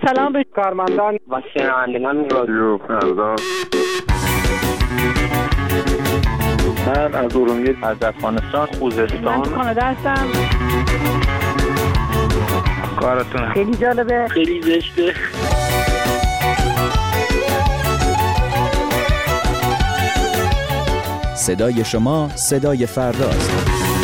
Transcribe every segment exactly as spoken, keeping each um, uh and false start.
سلام به کارمندان و شنوندگان رادیو فردا. من از ارومیه، از افغانستان، خوزستان. من کانادا هستم. کارتون خیلی جالبه. خیلی زشته. صدای شما صدای فرداست.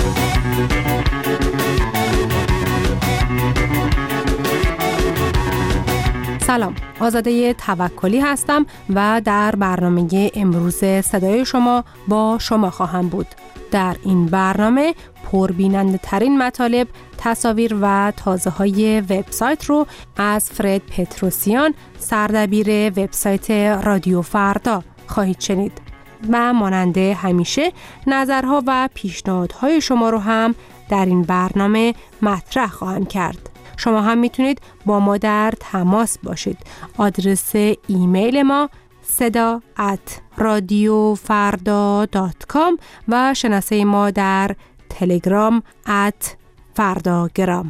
سلام، آزاده توکلی هستم و در برنامه امروز صدای شما با شما خواهم بود. در این برنامه پربیننده ترین مطالب، تصاویر و تازه های وبسایت رو از فرد پتروسیان، سردبیر وبسایت رادیو فردا خواهید شنید و ماننده همیشه نظرها و پیشنهادهای شما رو هم در این برنامه مطرح خواهم کرد. شما هم میتونید با ما در تماس باشید. آدرس ایمیل ما صدا ات رادیو فردا دات کام و شناسه ما در تلگرام ات فرداگرام.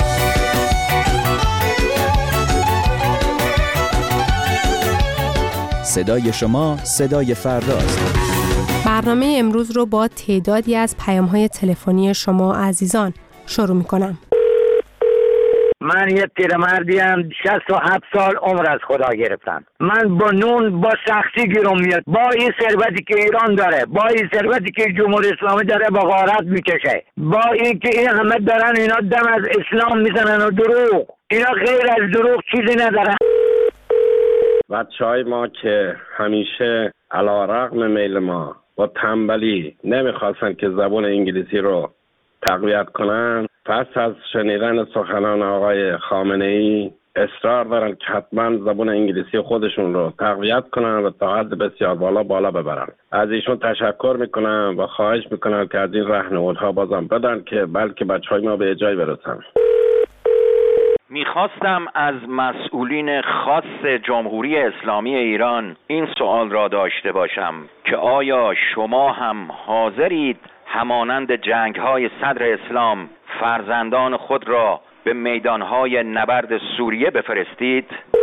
صدای شما صدای فرداست. برنامه امروز رو با تعدادی از پیام‌های تلفنی شما عزیزان شروع می‌کنم. من یه پیرمردیم، شصت و هفت سال عمر از خدا گرفتم. من با نون با سختی گیرم میاد. با این ثروتی که ایران داره، با این ثروتی که جمهوری اسلامی داره، با غارت میکشه. با این که این همه دارن اینا دم از اسلام میزنن و دروغ. اینا غیر از دروغ چیزی ندارن. بچهای ما که همیشه علی‌رغم میل ما با تنبلی نمیخواستن که زبان انگلیسی رو تقویت کنن، پس از شنیدن سخنان آقای خامنه‌ای اصرار دارن که حتما زبان انگلیسی خودشون رو تقویت کنن و تا حد بسیار بالا بالا ببرن. از ایشون تشکر میکنم و خواهش میکنم که از این راهنمودها بازم بدن که بلکه بچهای ما به جای برسن. میخواستم از مسئولین خاص جمهوری اسلامی ایران این سوال را داشته باشم که آیا شما هم حاضرید همانند جنگ‌های صدر اسلام فرزندان خود را به میدان‌های نبرد سوریه بفرستید؟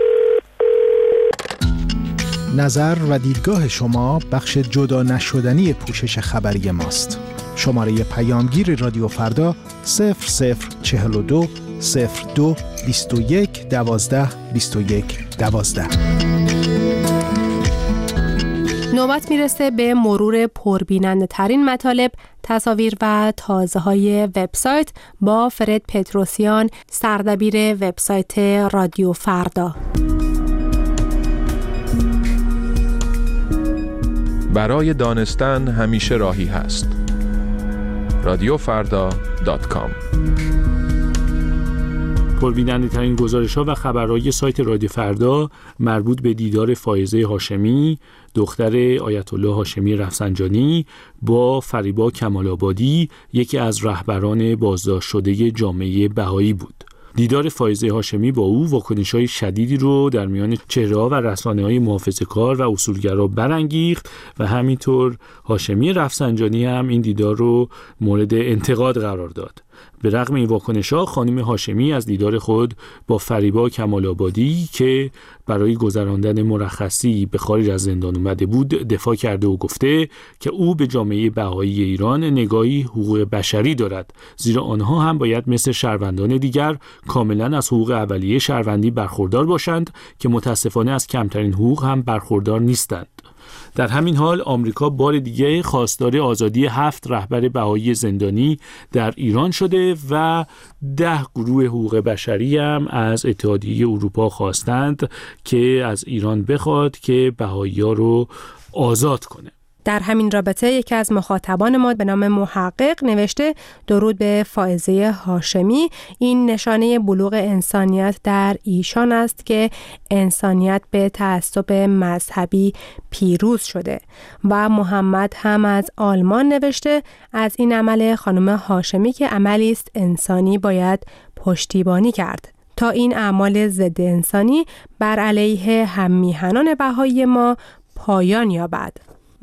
نظر و دیدگاه شما بخش جدا نشدنی پوشش خبری ماست. شماره پیامگیر رادیو فردا صفر صفر چهل و دو صفر دو بیست و یک دوازده بیست و یک دوازده. نوبت میرسه به مرور پربیننده ترین مطالب، تصاویر و تازه های وبسایت با فرد پتروسیان، سردبیر وبسایت رادیو فردا. برای دانستن همیشه راهی هست. رادیو فردا دات کام. پربیننده ترین گزارش ها و خبرهای سایت رادیو فردا مربوط به دیدار فائزه هاشمی، دختر آیت الله هاشمی رفسنجانی با فریبا کمال‌آبادی، یکی از رهبران بازداشت شده جامعه بهایی بود. دیدار فائزه هاشمی با او واکنش‌های شدیدی رو در میان چهره‌ها و رسانه‌های محافظه‌کار و اصولگرا برانگیخت و همینطور هاشمی رفسنجانی هم این دیدار رو مورد انتقاد قرار داد. به رغم این واکنش‌ها خانم هاشمی از دیدار خود با فریبا کمال‌آبادی که برای گذراندن مرخصی به خارج از زندان اومده بود دفاع کرده و گفته که او به جامعه بهایی ایران نگاهی حقوق بشری دارد، زیرا آنها هم باید مثل شهروندان دیگر کاملا از حقوق اولیه شهروندی برخوردار باشند که متاسفانه از کمترین حقوق هم برخوردار نیستند. در همین حال آمریکا بار دیگه خواستار آزادی هفت رهبر بهایی زندانی در ایران شده و ده گروه حقوق بشری هم از اتحادیه اروپا خواستند که از ایران بخواد که بهایی‌ها رو آزاد کنه. در همین رابطه یکی از مخاطبان ما به نام محقق نوشته: درود به فائزه هاشمی. این نشانه بلوغ انسانیت در ایشان است که انسانیت به تعصب مذهبی پیروز شده. و محمد هم از آلمان نوشته: از این عمل خانم هاشمی که عملی است انسانی باید پشتیبانی کرد تا این اعمال ضد انسانی بر علیه هم میهنان بهایی ما پایان یابد.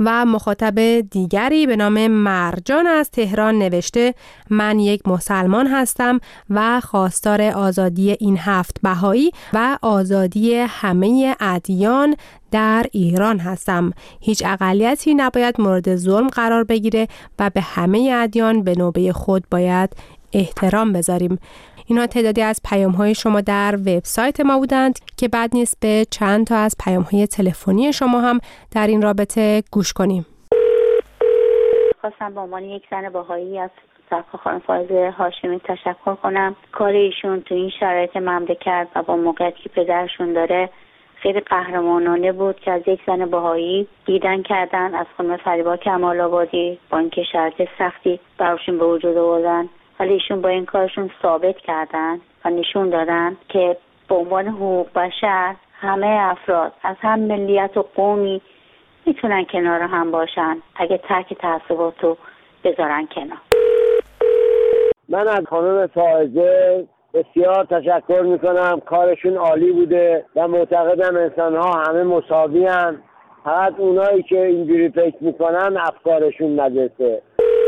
و مخاطب دیگری به نام مرجان از تهران نوشته: من یک مسلمان هستم و خواستار آزادی این هفت بهایی و آزادی همه ادیان در ایران هستم. هیچ اقلیتی نباید مورد ظلم قرار بگیره و به همه ادیان به نوبه خود باید احترام بذاریم. اینا تعدادی از پیام‌های شما در وبسایت ما بودند که بد نیست به چند تا از پیام‌های تلفنی شما هم در این رابطه گوش کنیم. خواستم به عنوان یک زن بهایی از سرکار خانم فائزه هاشمی تشکر کنم. کار ایشون تو این شرایط مملکت و با موقعیتی که پدرشون داره خیلی قهرمانانه بود که از یک زن بهایی دیدن کردن، از خانم فریبا کمال‌آبادی با اینکه شرایط سختی براشون به وجود آوردن، ولی ایشون با این کارشون ثابت کردن و نشون دادن که به عنوان حقوق بشر همه افراد از هم ملیت و قومی میتونن کنار هم باشن اگه ترک تعصبات رو بذارن کنار. من از خانم فائزه بسیار تشکر میکنم، کارشون عالی بوده و معتقدم انسان ها همه مساوی هستند، فقط اونایی که اینجوری فکر میکنن افکارشون نجسه.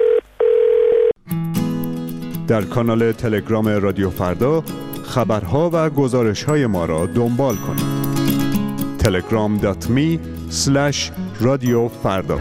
در کانال تلگرام رادیو فردا خبرها و گزارش‌های ما را دنبال کنید. تلگرام دات می اسلش رادیو فردا.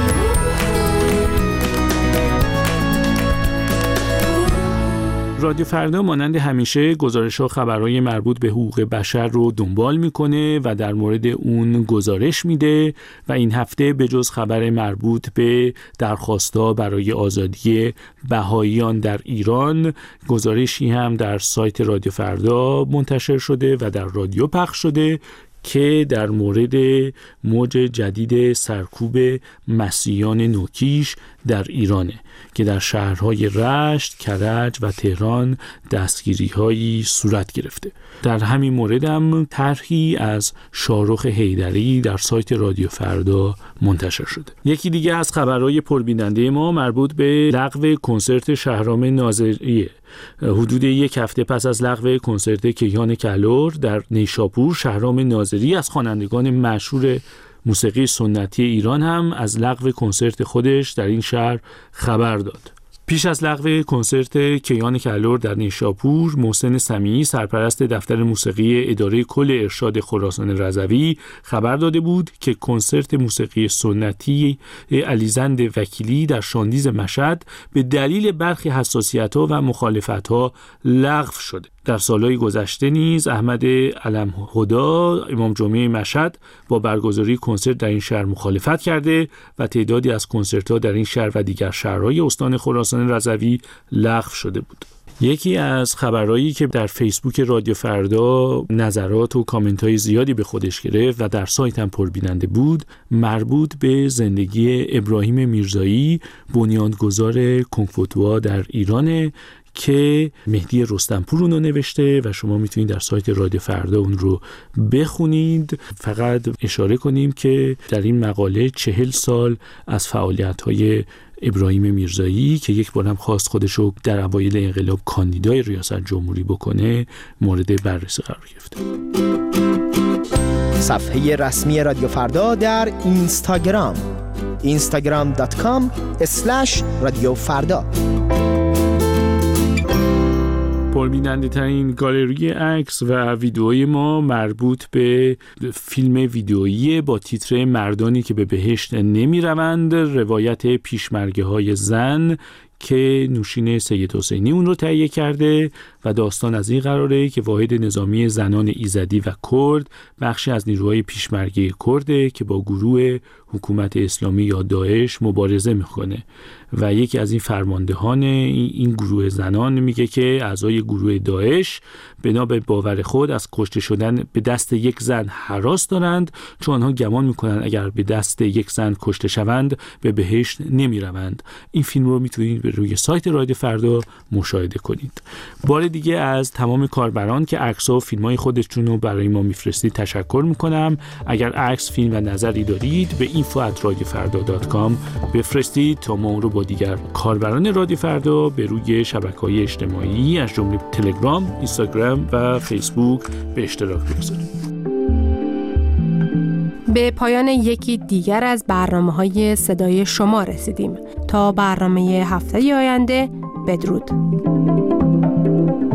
رادیو فردا مانند همیشه گزارش و خبرهای مربوط به حقوق بشر رو دنبال میکنه و در مورد اون گزارش میده و این هفته به جز خبر مربوط به درخواست‌ها برای آزادی بهاییان در ایران، گزارشی هم در سایت رادیو فردا منتشر شده و در رادیو پخش شده که در مورد موج جدید سرکوب مسیحیان نوکیش در ایرانه که در شهرهای رشت، کرج و تهران دستگیری‌هایی صورت گرفته. در همین مورد هم طرحی از شاهرخ حیدری در سایت رادیو فردا منتشر شده. یکی دیگه از خبرهای پربیننده ما مربوط به لغو کنسرت شهرام ناظریه. حدود یک هفته پس از لغو کنسرت کیهان کلور در نیشاپور، شهرام ناظری از خوانندگان مشهور موسیقی سنتی ایران هم از لغو کنسرت خودش در این شهر خبر داد. پیش از لغو کنسرت کیهان کلور در نیشاپور، محسن سمیعی سرپرست دفتر موسیقی اداره کل ارشاد خراسان رضوی خبر داده بود که کنسرت موسیقی سنتی علیزند وکیلی در شاندیز مشهد به دلیل برخی حساسیت‌ها و مخالفت‌ها لغو شده. در سالهای گذشته نیز احمد علم‌هدی امام جمعه مشهد با برگزاری کنسرت در این شهر مخالفت کرده و تعدادی از کنسرت‌ها در این شهر و دیگر شهرهای استان خراسان رضوی لغو شده بود. یکی از خبرهایی که در فیسبوک رادیو فردا نظرات و کامنت‌های زیادی به خودش گرفت و در سایت هم پربیننده بود، مربوط به زندگی ابراهیم میرزایی، بنیانگذار کنگ‌فوتوا در ایرانه که مهدی رستمپور اون رو نوشته و شما میتونید در سایت رادیو فردا اون رو بخونید. فقط اشاره کنیم که در این مقاله چهل سال از فعالیت‌های ابراهیم میرزایی که یک بار هم خواست خودش رو در اوایل انقلاب کاندیدای ریاست جمهوری بکنه مورد بررسی قرار گرفته. صفحه رسمی رادیو فردا در اینستاگرام اینستاگرام دات کام اسلش رادیو فردا. پربیننده ترین گالری عکس و ویدئوی ما مربوط به فیلم ویدئویی با تیتر مردانی که به بهشت نمی روند، روایت پیشمرگه های زن که نوشین سید حسینی اون رو تهیه کرده و داستان از این قراره که واحد نظامی زنان ایزدی و کرد بخشی از نیروهای پیشمرگه کرده که با گروه حکومت اسلامی یا داعش مبارزه میکنه و یکی از این فرماندهان این گروه زنان میگه که اعضای گروه داعش بنا به باور خود از کشته شدن به دست یک زن هراس دارند، چون آنها گمان میکنند اگر به دست یک زن کشته شوند به بهشت نمیروند. این فیلم رو میتونید به روی سایت رادیو فردا مشاهده کنید. بار دیگه از تمام کاربران که عکس و فیلمای خودشون رو برای ما میفرستید تشکر میکنم. اگر عکس، فیلم و نظری دارید به اینفو ات رادیو فردا دات کام بفرستید تا ما اون رو با دیگر کاربران رادیو فردا به روی شبکه‌های اجتماعی از جمله تلگرام، اینستاگرام و فیسبوک به اشتراک بگذاریم. به پایان یکی دیگر از برنامه‌های صدای شما رسیدیم. تا برنامه هفته آینده، بدرود.